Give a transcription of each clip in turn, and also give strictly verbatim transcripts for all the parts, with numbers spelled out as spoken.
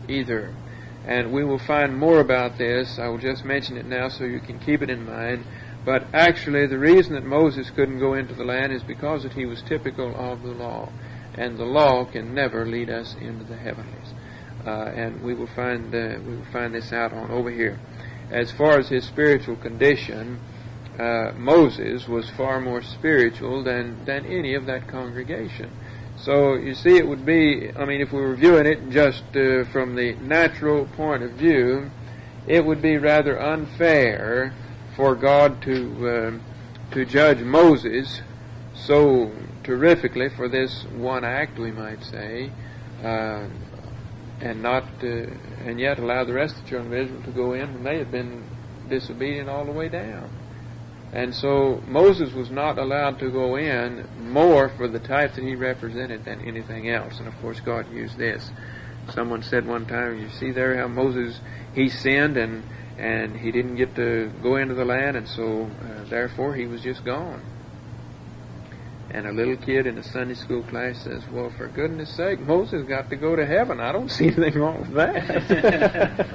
either. And we will find more about this. I will just mention it now so you can keep it in mind. But actually, the reason that Moses couldn't go into the land is because that he was typical of the law. And the law can never lead us into the heavenlies. Uh, and we will find uh, we will find this out on over here. As far as his spiritual condition, uh, Moses was far more spiritual than, than any of that congregation. So, you see, it would be, I mean, if we were viewing it just uh, from the natural point of view, it would be rather unfair for God to uh, to judge Moses so terrifically for this one act, we might say, uh, and not, uh, and yet allow the rest of the children of Israel to go in when they had been disobedient all the way down. And so Moses was not allowed to go in more for the type that he represented than anything else. And of course God used this. Someone said one time, you see there how Moses, he sinned and and he didn't get to go into the land, and so uh, therefore he was just gone. And a little kid in a Sunday school class says, well, for goodness sake, Moses got to go to heaven. I don't see anything wrong with that.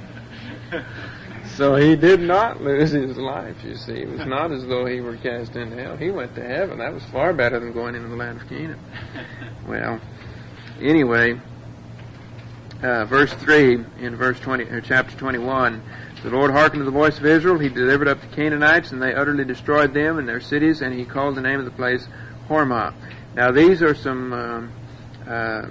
So he did not lose his life, you see. It was not as though he were cast into hell. He went to heaven. That was far better than going into the land of Canaan. Well, anyway, uh, verse three in verse twenty, or chapter twenty-one, the Lord hearkened to the voice of Israel. He delivered up the Canaanites, and they utterly destroyed them and their cities, and he called the name of the place Hormah. Now these are some um, uh,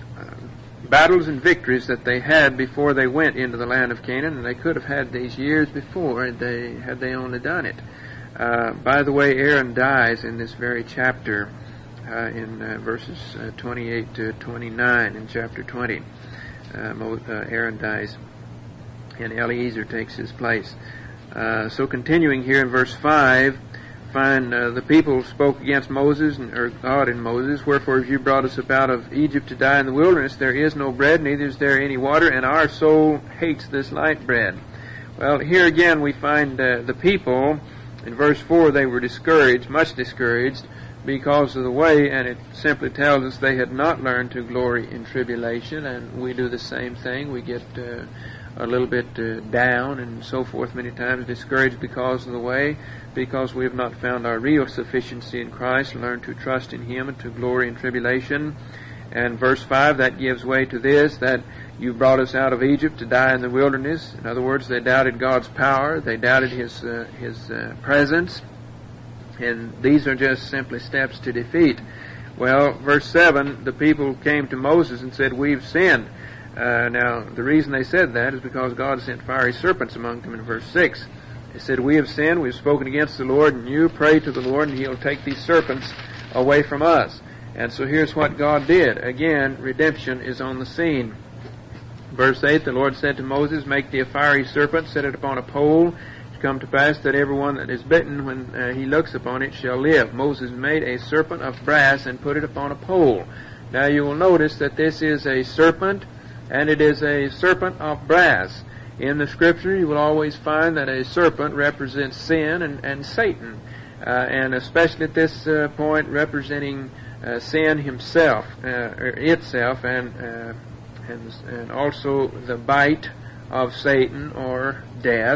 battles and victories that they had before they went into the land of Canaan, and they could have had these years before had they, had they only done it. Uh, by the way, Aaron dies in this very chapter, uh, in uh, verses uh, twenty-eight to twenty-nine in chapter twenty. Uh, Mo- uh, Aaron dies, and Eliezer takes his place. Uh, so continuing here in verse five, find uh, the people spoke against Moses, and, or God and Moses, wherefore have you brought us up out of Egypt to die in the wilderness? There is no bread, neither is there any water, and our soul hates this light bread. Well, here again we find uh, the people, in verse four, they were discouraged, much discouraged, because of the way, and it simply tells us they had not learned to glory in tribulation, and we do the same thing. We get uh, a little bit uh, down and so forth many times, discouraged because of the way, because we have not found our real sufficiency in Christ and learned to trust in Him and to glory in tribulation. And verse five, that gives way to this, that you brought us out of Egypt to die in the wilderness. In other words, they doubted God's power, they doubted His, uh, his uh, presence, and these are just simply steps to defeat. Well, verse seven, the people came to Moses and said, we've sinned. Uh, now, the reason they said that is because God sent fiery serpents among them in verse six. They said, we have sinned, we have spoken against the Lord, and you pray to the Lord, and He'll take these serpents away from us. And so here's what God did. Again, redemption is on the scene. Verse eight, the Lord said to Moses, make thee a fiery serpent, set it upon a pole. It come to pass that everyone that is bitten, when uh, he looks upon it, shall live. Moses made a serpent of brass and put it upon a pole. Now you will notice that this is a serpent, and it is a serpent of brass. In the Scripture, you will always find that a serpent represents sin and, and Satan, uh, and especially at this uh, point, representing uh, sin himself, uh, or itself, and, uh, and and also the bite of Satan or death.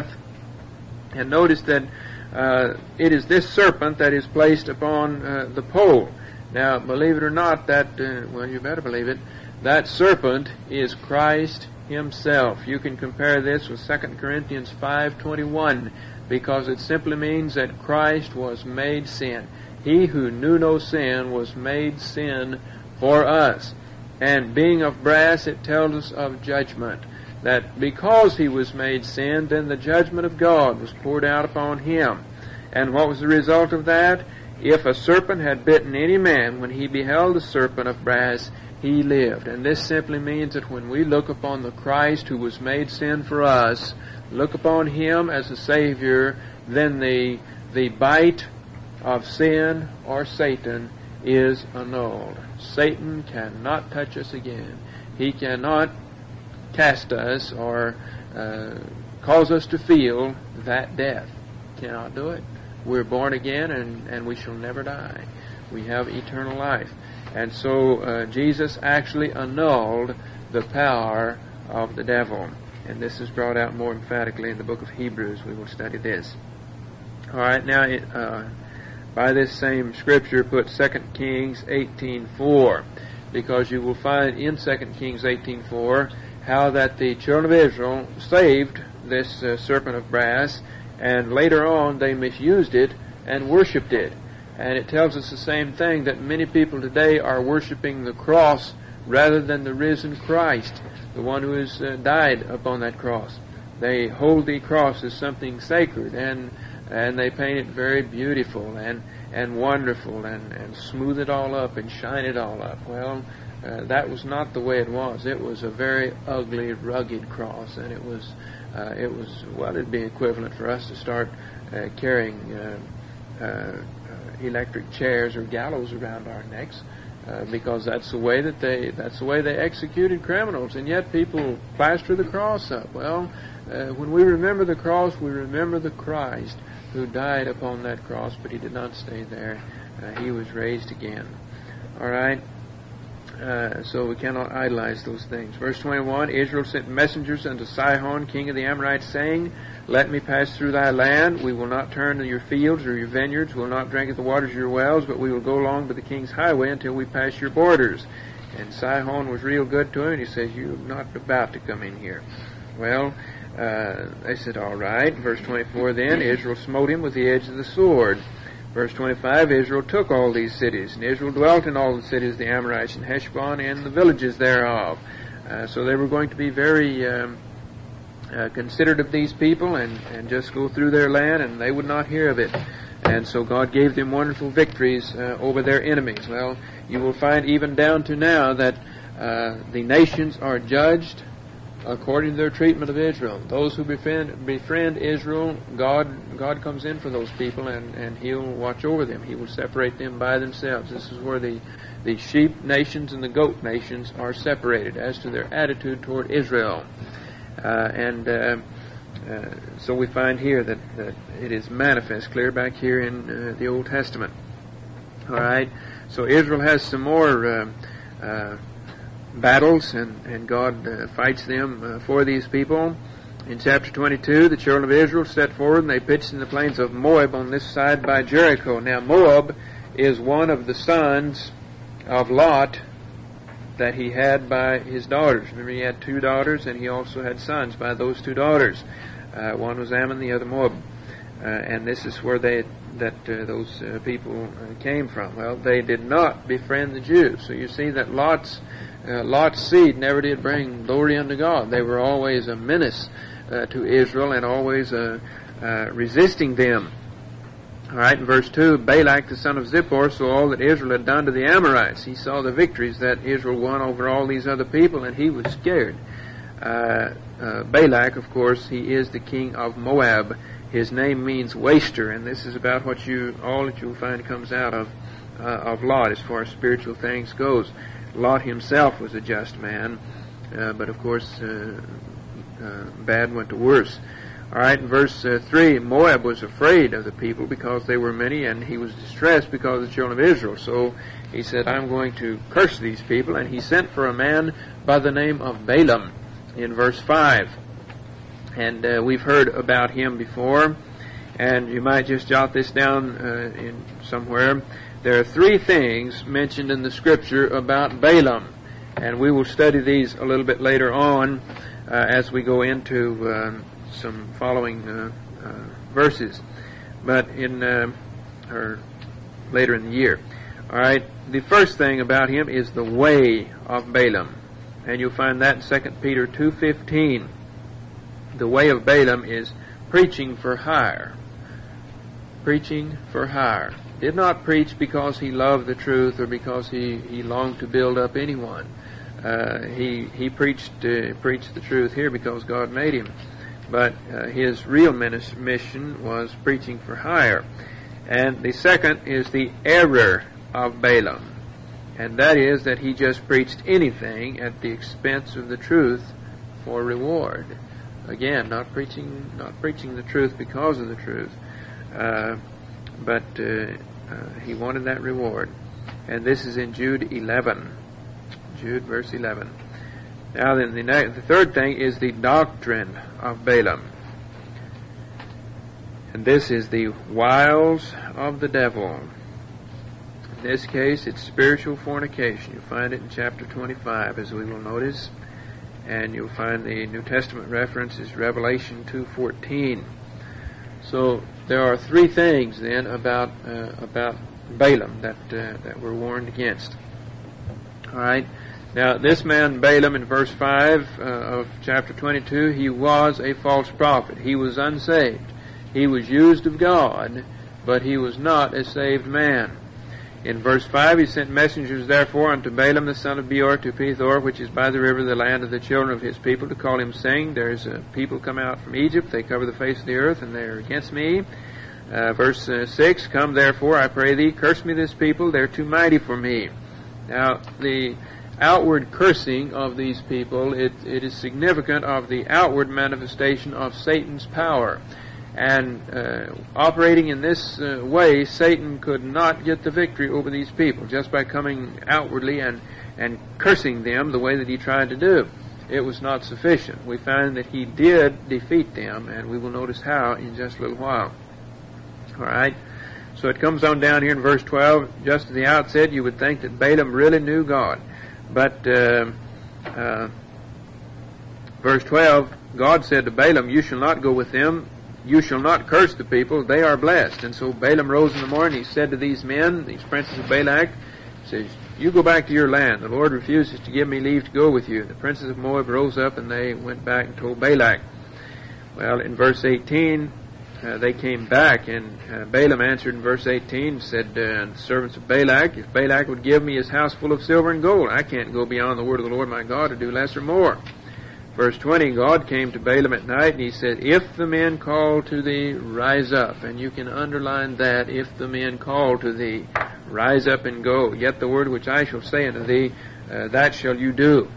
And notice that uh, it is this serpent that is placed upon uh, the pole. Now, believe it or not, that uh, well, you better believe it. That serpent is Christ Himself. You can compare this with Second Corinthians five twenty-one, because it simply means that Christ was made sin. He who knew no sin was made sin for us. And being of brass, it tells us of judgment. That because He was made sin, then the judgment of God was poured out upon Him. And what was the result of that? If a serpent had bitten any man, when he beheld the serpent of brass, he lived. And this simply means that when we look upon the Christ who was made sin for us, look upon Him as a Savior, then the the bite of sin or Satan is annulled. Satan cannot touch us again. He cannot cast us or uh, cause us to feel that death. Cannot do it. We're born again, and, and we shall never die. We have eternal life. And so uh, Jesus actually annulled the power of the devil. And this is brought out more emphatically in the book of Hebrews. We will study this. All right, now it, uh, by this same scripture, put Second Kings eighteen four, because you will find in Second Kings eighteen four how that the children of Israel saved this uh, serpent of brass, and later on they misused it and worshipped it. And it tells us the same thing, that many people today are worshiping the cross rather than the risen Christ, the one who has uh, died upon that cross. They hold the cross as something sacred, and and they paint it very beautiful and, and wonderful, and, and smooth it all up and shine it all up. Well, uh, that was not the way it was. It was a very ugly, rugged cross, and it was, uh, it was well, it'd be equivalent for us to start uh, carrying uh, uh, electric chairs or gallows around our necks, uh, because that's the way that they that's the way they executed criminals, and yet people plaster the cross up. Well, uh, when we remember the cross, we remember the Christ who died upon that cross, but he did not stay there. Uh, he was raised again. All right. Uh, so we cannot idolize those things. Verse twenty-one, Israel sent messengers unto Sihon, king of the Amorites, saying, Let me pass through thy land. We will not turn to your fields or your vineyards. We will not drink at the waters of your wells, but we will go along by the king's highway until we pass your borders. And Sihon was real good to him, and he says, You're not about to come in here. Well, uh, they said, All right. Verse twenty-four, then Israel smote him with the edge of the sword. Verse twenty-five, Israel took all these cities, and Israel dwelt in all the cities of the Amorites, and Heshbon, and the villages thereof. Uh, so they were going to be very um, uh, considerate of these people, and, and just go through their land, and they would not hear of it. And so God gave them wonderful victories uh, over their enemies. Well, you will find even down to now that uh, the nations are judged according to their treatment of Israel. Those who befriend, befriend Israel, God God comes in for those people, and, and He'll watch over them. He will separate them by themselves. This is where the, the sheep nations and the goat nations are separated as to their attitude toward Israel. Uh, and uh, uh, so we find here that, that it is manifest clear back here in uh, the Old Testament. All right. So Israel has some more uh, uh, battles, and, and God uh, fights them uh, for these people. In chapter twenty-two, the children of Israel set forward, and they pitched in the plains of Moab on this side by Jericho. Now, Moab is one of the sons of Lot that he had by his daughters. Remember, he had two daughters, and he also had sons by those two daughters. Uh, one was Ammon, the other Moab. Uh, and this is where they that uh, those uh, people uh, came from. Well, they did not befriend the Jews. So you see that Lot's uh, Lot's seed never did bring glory unto God. They were always a menace uh, to Israel, and always uh, uh, resisting them. All right, in verse two, Balak the son of Zippor saw all that Israel had done to the Amorites. He saw the victories that Israel won over all these other people, and he was scared. Uh, uh, Balak, of course, he is the king of Moab. His name means waster, and this is about what you all that you'll find comes out of uh, of Lot as far as spiritual things goes. Lot himself was a just man, uh, but of course, uh, uh, bad went to worse. All right, in verse uh, three, Moab was afraid of the people because they were many, and he was distressed because of the children of Israel. So he said, I'm going to curse these people, and he sent for a man by the name of Balaam in verse five. And uh, we've heard about him before, and you might just jot this down uh, in somewhere. There are three things mentioned in the Scripture about Balaam, and we will study these a little bit later on uh, as we go into um, some following uh, uh, verses, but in uh, or later in the year. All right, the first thing about him is the way of Balaam, and you'll find that in Second Peter two fifteen. The way of Balaam is preaching for hire. Preaching for hire. Did not preach because he loved the truth or because he, he longed to build up anyone. Uh, he he preached uh, preached the truth here because God made him. But uh, his real mission was preaching for hire. And the second is the error of Balaam. And that is that he just preached anything at the expense of the truth for reward. Again, not preaching not preaching the truth because of the truth. Uh, but uh, uh, he wanted that reward. And this is in Jude eleven. Jude verse eleven. Now then, the, ne- the third thing is the doctrine of Balaam. And this is the wiles of the devil. In this case, it's spiritual fornication. You'll find it in chapter twenty-five, as we will notice. And you'll find the New Testament reference is Revelation two fourteen. So there are three things then about uh, about Balaam that uh, that we're warned against. All right. Now this man Balaam, in verse five uh, of chapter twenty-two, he was a false prophet. He was unsaved. He was used of God, but he was not a saved man. In verse five, he sent messengers therefore unto Balaam the son of Beor to Pethor, which is by the river, the land of the children of his people, to call him, saying, There's a people come out from Egypt, they cover the face of the earth, and they are against me. Uh, verse uh, six, Come therefore, I pray thee, curse me this people, they're too mighty for me. Now, the outward cursing of these people, it, it is significant of the outward manifestation of Satan's power. And uh, operating in this uh, way, Satan could not get the victory over these people just by coming outwardly and, and cursing them the way that he tried to do. It was not sufficient. We find that he did defeat them, and we will notice how in just a little while. All right. So it comes on down here in verse twelve. Just at the outset, you would think that Balaam really knew God. But uh, uh, verse twelve, God said to Balaam, You shall not go with them. You shall not curse the people, they are blessed. And so Balaam rose in the morning, he said to these men, these princes of Balak, he says, You go back to your land. The Lord refuses to give me leave to go with you. The princes of Moab rose up, and they went back and told Balak. Well, in verse eighteen, uh, they came back, and uh, Balaam answered in verse eighteen, said, uh, The servants of Balak, if Balak would give me his house full of silver and gold, I can't go beyond the word of the Lord my God to do less or more. Verse twenty, God came to Balaam at night, and he said, If the men call to thee, rise up. And you can underline that, if the men call to thee, rise up and go. Yet the word which I shall say unto thee, uh, that shall you do.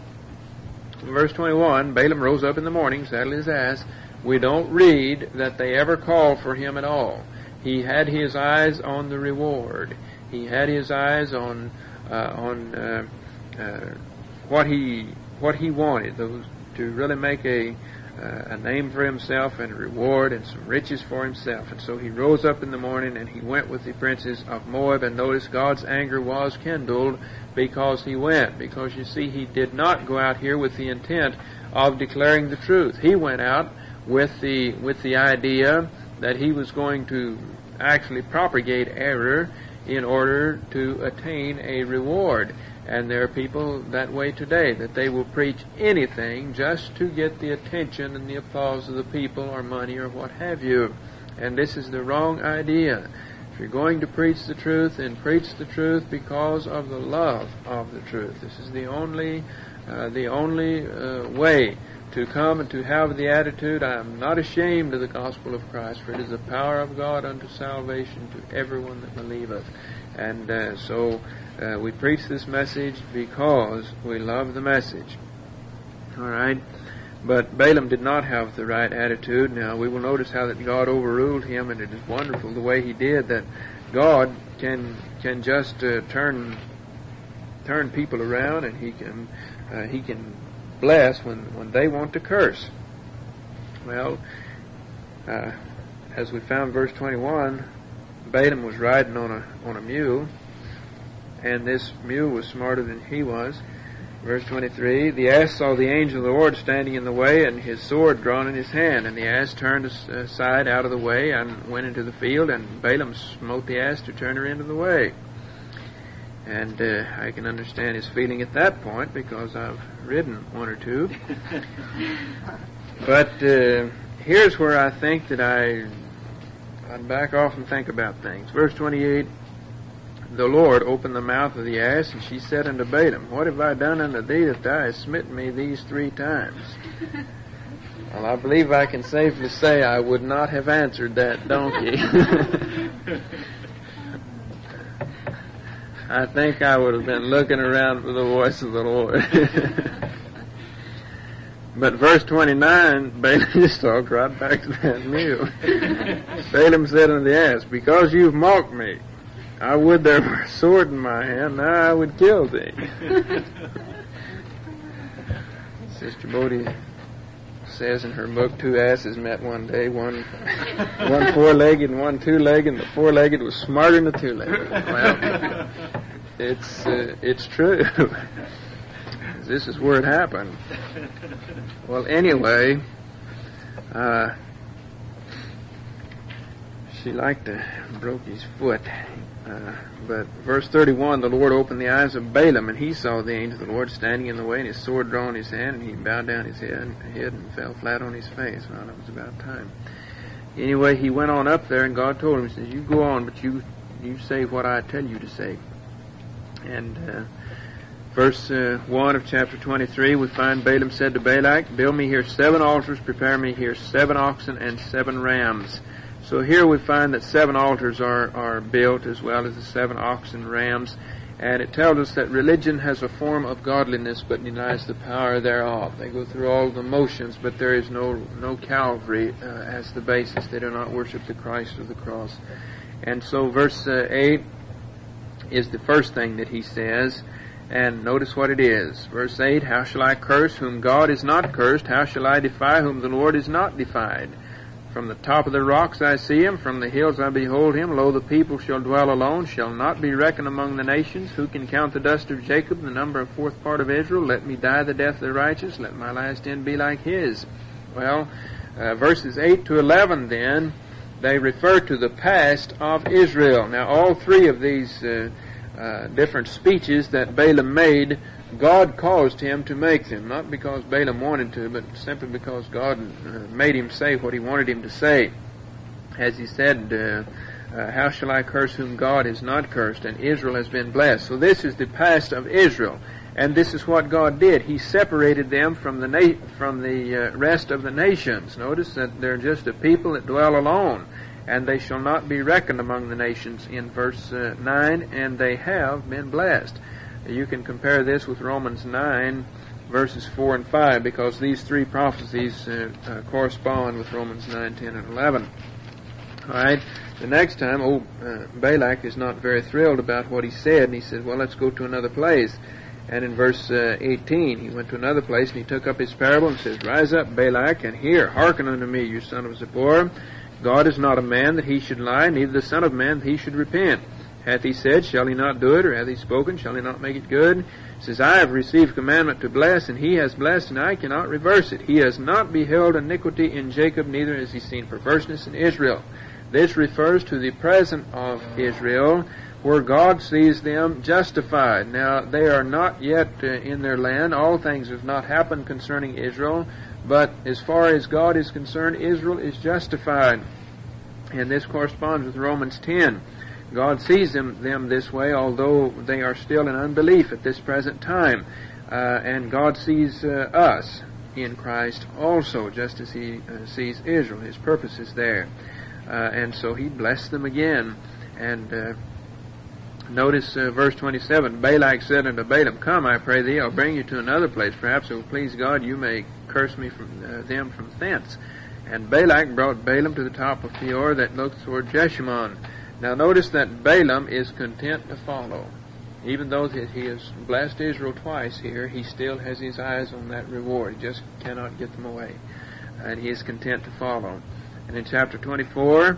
Verse twenty-one, Balaam rose up in the morning, saddled his ass. We don't read that they ever called for him at all. He had his eyes on the reward. He had his eyes on uh, on uh, uh, what he what he wanted, those to really make a uh, a name for himself and a reward and some riches for himself. And so he rose up in the morning and he went with the princes of Moab, and notice God's anger was kindled because he went. Because you see, he did not go out here with the intent of declaring the truth. He went out with the with the idea that he was going to actually propagate error in order to attain a reward. And there are people that way today, that they will preach anything just to get the attention and the applause of the people, or money, or what have you. And this is the wrong idea. If you're going to preach the truth, then preach the truth because of the love of the truth. This is the only, uh, the only uh, way to come and to have the attitude, I am not ashamed of the gospel of Christ, for it is the power of God unto salvation to everyone that believeth. And uh, so uh, we preach this message because we love the message. All right? But Balaam did not have the right attitude. Now, we will notice how that God overruled him, and it is wonderful the way he did, that God can can just uh, turn turn people around, and he can uh, he can bless when, when they want to curse. Well, uh, as we found verse twenty-one, Balaam was riding on a on a mule, and this mule was smarter than he was. Verse twenty-three, the ass saw the angel of the Lord standing in the way, and his sword drawn in his hand. And the ass turned aside out of the way and went into the field, and Balaam smote the ass to turn her into the way. And uh, I can understand his feeling at that point, because I've ridden one or two. But uh, here's where I think that I, I'd back off and think about things. Verse twenty-eight, the Lord opened the mouth of the ass, and she said unto Balaam, What have I done unto thee that thou hast smitten me these three times? Well, I believe I can safely say I would not have answered that donkey. I think I would have been looking around for the voice of the Lord. But verse twenty-nine, Balaam just talked right back to that mule. Balaam said unto the ass, Because you've mocked me, I would there were a sword in my hand, now I would kill thee. Sister Bodie says in her book, two asses met one day, one one four-legged and one two-legged, and the four-legged was smarter than the two-legged. Well, it's uh, it's true. This is where it happened. Well, anyway, uh, she liked to broke his foot. Uh, but verse thirty-one, the Lord opened the eyes of Balaam, and he saw the angel of the Lord standing in the way, and his sword drawn in his hand, and he bowed down his head, head and fell flat on his face. Well, it was about time. Anyway, he went on up there, and God told him, he says, you go on, but you you say what I tell you to say. And uh, verse uh, one of chapter twenty-three, we find Balaam said to Balak, build me here seven altars, prepare me here seven oxen and seven rams. So here we find that seven altars are, are built, as well as the seven oxen and rams, and it tells us that religion has a form of godliness but denies the power thereof. They go through all the motions, but there is no no Calvary uh, as the basis. They do not worship the Christ of the cross. And so verse uh, eight is the first thing that he says, and notice what it is. Verse eight, how shall I curse whom God is not cursed? How shall I defy whom the Lord is not defied? From the top of the rocks I see him, from the hills I behold him. Lo, the people shall dwell alone, shall not be reckoned among the nations. Who can count the dust of Jacob, the number of fourth part of Israel? Let me die the death of the righteous, let my last end be like his. Well, uh, verses eight to eleven then, they refer to the past of Israel. Now, all three of these uh, uh, different speeches that Balaam made, God caused him to make them, not because Balaam wanted to, but simply because God uh, made him say what he wanted him to say. As he said, uh, uh, how shall I curse whom God has not cursed, and Israel has been blessed. So this is the past of Israel, and this is what God did. He separated them from the na- from the uh, rest of the nations. Notice that they're just a people that dwell alone, and they shall not be reckoned among the nations in verse uh, nine, and they have been blessed. You can compare this with Romans nine, verses four and five, because these three prophecies uh, uh, correspond with Romans nine, ten, and eleven. All right, the next time, old uh, Balak is not very thrilled about what he said, and he said, well, let's go to another place. And in verse uh, eighteen, he went to another place, and he took up his parable and says, rise up, Balak, and hear, hearken unto me, you son of Zippor. God is not a man that he should lie, neither the son of man that he should repent. Hath he said, shall he not do it? Or hath he spoken, shall he not make it good? He says, I have received commandment to bless, and he has blessed, and I cannot reverse it. He has not beheld iniquity in Jacob, neither has he seen perverseness in Israel. This refers to the present of Israel, where God sees them justified. Now, they are not yet uh, in their land. All things have not happened concerning Israel, but as far as God is concerned, Israel is justified. And this corresponds with Romans ten. God sees them, them this way, although they are still in unbelief at this present time. Uh, and God sees uh, us in Christ also, just as he uh, sees Israel. His purpose is there. Uh, and so he blessed them again. And uh, notice uh, verse twenty-seven, Balak said unto Balaam, come, I pray thee, I'll bring you to another place. Perhaps it will please God, you may curse me from uh, them from thence. And Balak brought Balaam to the top of Peor that looked toward Jeshimon. Now notice that Balaam is content to follow. Even though he has blessed Israel twice here, he still has his eyes on that reward. He just cannot get them away. And he is content to follow. And in chapter twenty-four,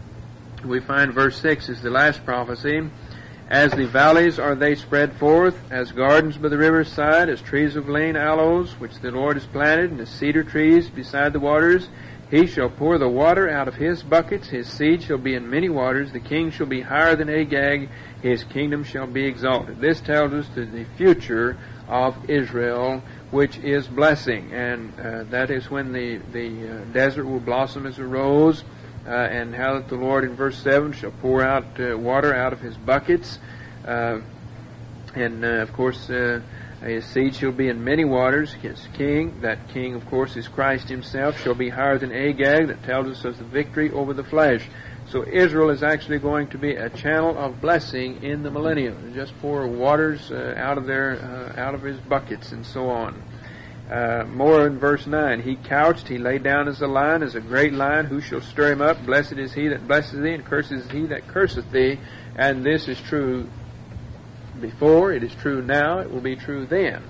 we find verse six is the last prophecy. As the valleys are they spread forth, as gardens by the river's side, as trees of lean aloes, which the Lord has planted, and as cedar trees beside the waters. He shall pour the water out of his buckets. His seed shall be in many waters. The king shall be higher than Agag. His kingdom shall be exalted. This tells us to the future of Israel, which is blessing. And uh, that is when the, the uh, desert will blossom as a rose. Uh, and how that the Lord, in verse seven, shall pour out uh, water out of his buckets. Uh, and, uh, of course, uh, his seed shall be in many waters. His king, that king, of course, is Christ himself, shall be higher than Agag. That tells us of the victory over the flesh. So Israel is actually going to be a channel of blessing in the millennium. Just pour waters uh, out of their, uh, out of his buckets and so on. Uh, more in verse nine. He couched, he lay down as a lion, as a great lion. Who shall stir him up? Blessed is he that blesses thee, and cursed is he that curseth thee. And this is true before, it is true now, it will be true then.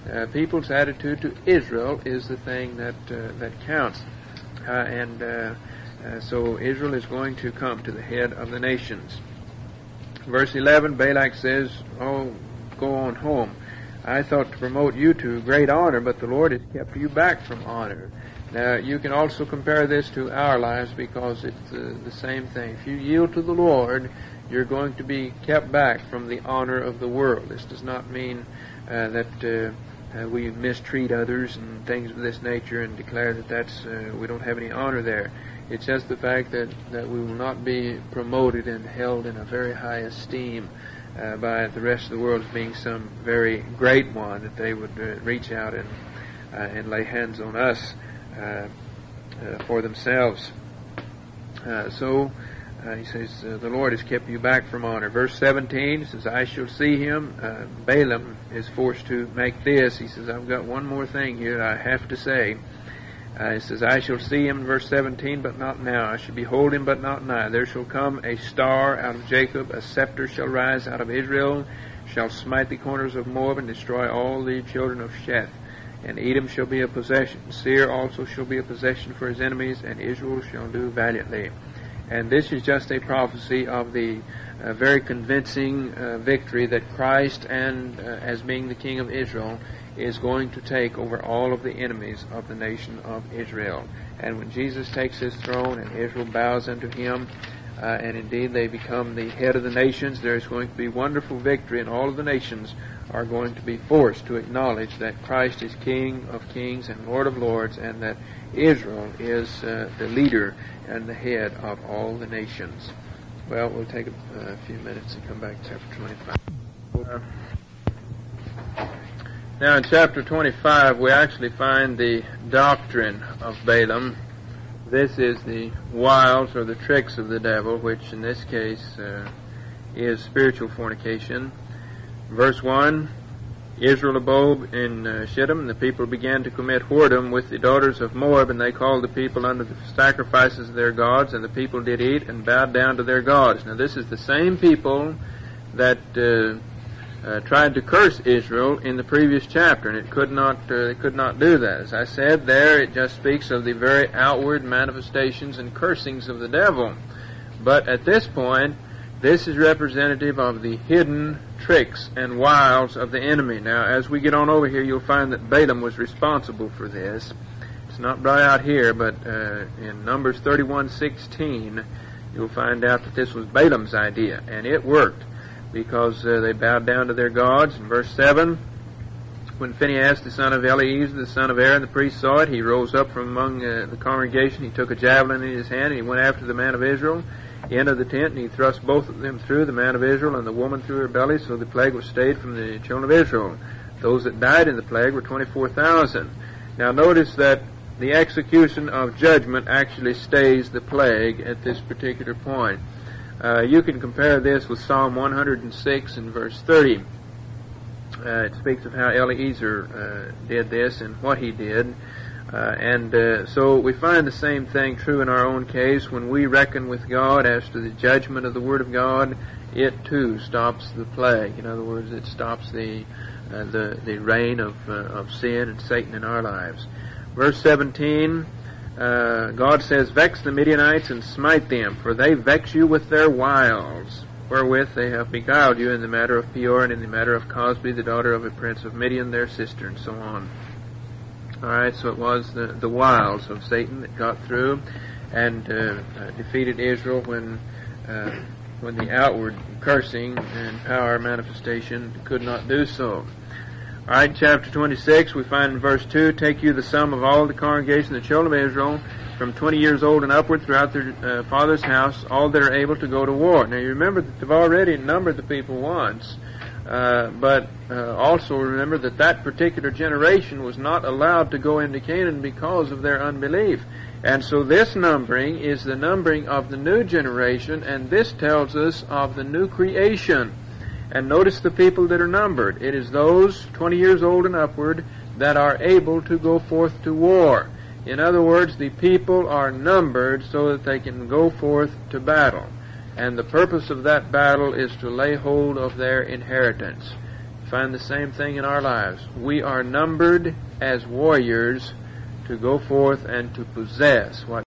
Uh, people's attitude to Israel is the thing that uh, that counts. Uh, and uh, uh, so Israel is going to come to the head of the nations. Verse eleven, Balak says, "Oh, go on home. I thought to promote you to great honor, but the Lord has kept you back from honor." Now, you can also compare this to our lives because it's uh, the same thing. If you yield to the Lord, you're going to be kept back from the honor of the world. This does not mean uh, that uh, uh, we mistreat others and things of this nature and declare that that's uh, we don't have any honor there. It's just the fact that, that we will not be promoted and held in a very high esteem uh, by the rest of the world as being some very great one, that they would uh, reach out and, uh, and lay hands on us uh, uh, for themselves. Uh, so, Uh, he says, uh, the Lord has kept you back from honor. Verse seventeen says, I shall see him. Uh, Balaam is forced to make this. He says, I've got one more thing here I have to say. Uh, he says, I shall see him, in verse seventeen, but not now. I shall behold him, but not nigh. There shall come a star out of Jacob. A scepter shall rise out of Israel, shall smite the corners of Moab, and destroy all the children of Sheth. And Edom shall be a possession. Seir also shall be a possession for his enemies, and Israel shall do valiantly. And this is just a prophecy of the uh, very convincing uh, victory that Christ, and uh, as being the King of Israel, is going to take over all of the enemies of the nation of Israel. And when Jesus takes his throne and Israel bows unto him, uh, and indeed they become the head of the nations, there is going to be wonderful victory, and all of the nations are going to be forced to acknowledge that Christ is King of kings and Lord of lords, and that Israel is uh, the leader and the head of all the nations. Well, we'll take a, a few minutes and come back to chapter twenty-five. Uh, now in chapter twenty-five, we actually find the doctrine of Balaam. This is the wiles or the tricks of the devil, which in this case uh, is spiritual fornication. Verse one, Israel abode in uh, Shittim, and the people began to commit whoredom with the daughters of Moab, and they called the people unto the sacrifices of their gods, and the people did eat and bowed down to their gods. Now this is the same people that uh, uh, tried to curse Israel in the previous chapter, and it could not uh, it could not do that. As I said there, it just speaks of the very outward manifestations and cursings of the devil. But at this point, this is representative of the hidden tricks and wiles of the enemy. Now, as we get on over here, you'll find that Balaam was responsible for this. It's not brought out here, but uh, in Numbers thirty-one sixteen, you'll find out that this was Balaam's idea, and it worked, because uh, they bowed down to their gods. In verse seven, when Phinehas, the son of Eleazar, the son of Aaron, the priest, saw it, he rose up from among uh, the congregation. He took a javelin in his hand, and he went after the man of Israel. He entered the tent, and he thrust both of them through, the man of Israel and the woman through her belly, so the plague was stayed from the children of Israel. Those that died in the plague were twenty-four thousand. Now notice that the execution of judgment actually stays the plague at this particular point. Uh, you can compare this with Psalm one hundred six and verse thirty. Uh, it speaks of how Eleazar uh, did this and what he did. Uh, and uh, so we find the same thing true in our own case. When we reckon with God as to the judgment of the Word of God, it too stops the plague. In other words, it stops the uh, the, the reign of, uh, of sin and Satan in our lives. Verse seventeen, uh, God says, Vex the Midianites and smite them, for they vex you with their wiles, wherewith they have beguiled you in the matter of Peor, and in the matter of Cosbi, the daughter of a prince of Midian, their sister, and so on. All right, so it was the, the wiles of Satan that got through and uh, uh, defeated Israel when uh, when the outward cursing and power manifestation could not do so. All right, chapter twenty-six, we find in verse two, Take you the sum of all the congregation of the children of Israel, from twenty years old and upward throughout their uh, father's house, all that are able to go to war. Now you remember that they've already numbered the people once. Uh, but uh, also remember that that particular generation was not allowed to go into Canaan because of their unbelief. And so this numbering is the numbering of the new generation, and this tells us of the new creation. And notice the people that are numbered. It is those twenty years old and upward that are able to go forth to war. In other words, the people are numbered so that they can go forth to battle. And the purpose of that battle is to lay hold of their inheritance. find the same thing in our lives. We are numbered as warriors to go forth and to possess what